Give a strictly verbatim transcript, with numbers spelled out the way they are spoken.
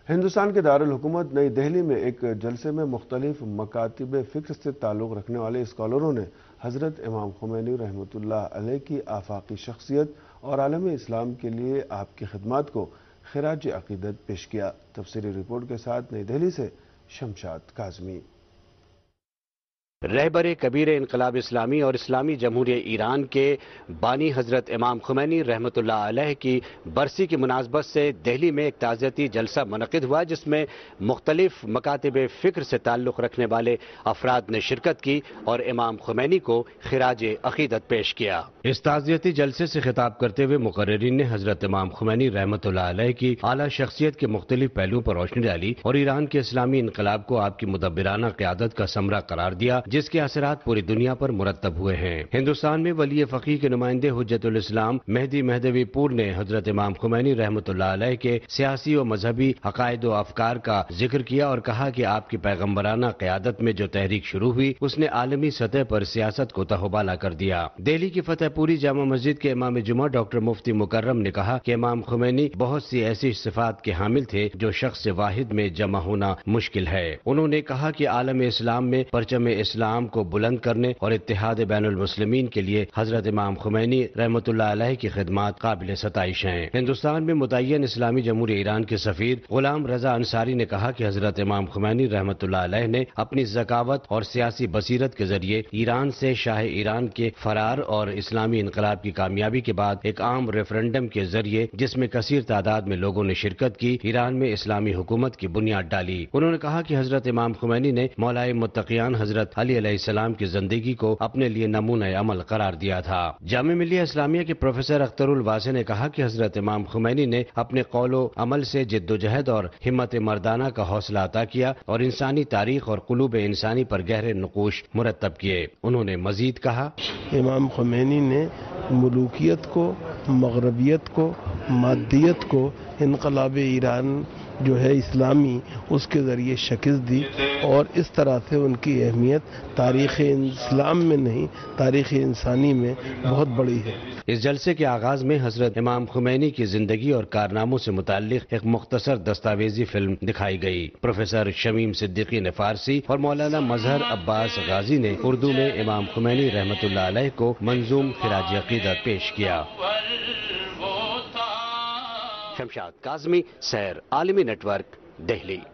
ہندوستان کے دارالحکومت نئی دہلی میں ایک جلسے میں مختلف مکاتب فکر سے تعلق رکھنے والے اسکالروں نے حضرت امام خمینی رحمۃ اللہ علیہ کی آفاقی شخصیت اور عالم اسلام کے لیے آپ کی خدمات کو خراج عقیدت پیش کیا۔ تفصیلی رپورٹ کے ساتھ نئی دہلی سے شمشاد کاظمی۔ رہبر کبیر انقلاب اسلامی اور اسلامی جمہوریہ ایران کے بانی حضرت امام خمینی رحمۃ اللہ علیہ کی برسی کی مناسبت سے دہلی میں ایک تعزیتی جلسہ منعقد ہوا، جس میں مختلف مکاتب فکر سے تعلق رکھنے والے افراد نے شرکت کی اور امام خمینی کو خراج عقیدت پیش کیا۔ اس تعزیتی جلسے سے خطاب کرتے ہوئے مقررین نے حضرت امام خمینی رحمۃ اللہ علیہ کی اعلیٰ شخصیت کے مختلف پہلوؤں پر روشنی ڈالی اور ایران کے اسلامی انقلاب کو آپ کی مدبرانہ قیادت کا ثمرہ قرار دیا، جس کے اثرات پوری دنیا پر مرتب ہوئے ہیں۔ ہندوستان میں ولی فقیہ کے نمائندے حجت الاسلام مہدی مہدوی پور نے حضرت امام خمینی رحمۃ اللہ علیہ کے سیاسی و مذہبی عقائد و افکار کا ذکر کیا اور کہا کہ آپ کی پیغمبرانہ قیادت میں جو تحریک شروع ہوئی اس نے عالمی سطح پر سیاست کو تہوبالا کر دیا۔ دہلی کی فتح پوری جامع مسجد کے امام جمعہ ڈاکٹر مفتی مکرم نے کہا کہ امام خمینی بہت سی ایسی صفات کے حامل تھے جو شخص واحد میں جمع ہونا مشکل ہے۔ انہوں نے کہا کہ عالم اسلام میں پرچم اسلام کو بلند کرنے اور اتحاد بین المسلمین کے لیے حضرت امام خمینی رحمۃ اللہ علیہ کی خدمات قابل ستائش ہیں۔ ہندوستان میں متعین اسلامی جمہوریہ ایران کے سفیر غلام رضا انصاری نے کہا کہ حضرت امام خمینی رحمۃ اللہ علیہ نے اپنی ذکاوت اور سیاسی بصیرت کے ذریعے ایران سے شاہ ایران کے فرار اور اسلامی انقلاب کی کامیابی کے بعد ایک عام ریفرنڈم کے ذریعے جس میں کثیر تعداد میں لوگوں نے شرکت کی، ایران میں اسلامی حکومت کی بنیاد ڈالی۔ انہوں نے کہا کہ حضرت امام خمینی نے مولائے متقیان حضرت علی علیہ السلام کی زندگی کو اپنے لیے نمونہ عمل قرار دیا تھا۔ جامعہ ملیہ اسلامیہ کے پروفیسر اختر الواسع نے کہا کہ حضرت امام خمینی نے اپنے قول و عمل سے جد و جہد اور ہمت مردانہ کا حوصلہ عطا کیا اور انسانی تاریخ اور قلوب انسانی پر گہرے نقوش مرتب کیے۔ انہوں نے مزید کہا، امام خمینی نے ملوکیت کو، مغربیت کو، مادیت کو انقلاب ایران جو ہے اسلامی اس کے ذریعے شکست دی اور اس طرح سے ان کی اہمیت تاریخ اسلام میں نہیں تاریخ انسانی میں بہت بڑی ہے۔ اس جلسے کے آغاز میں حضرت امام خمینی کی زندگی اور کارناموں سے متعلق ایک مختصر دستاویزی فلم دکھائی گئی۔ پروفیسر شمیم صدیقی نے فارسی اور مولانا مظہر عباس غازی نے اردو میں امام خمینی رحمۃ اللہ علیہ کو منظوم خراج عقیدت پیش کیا۔ شمشاد کاظمی، سیر عالمی نیٹ ورک، دہلی۔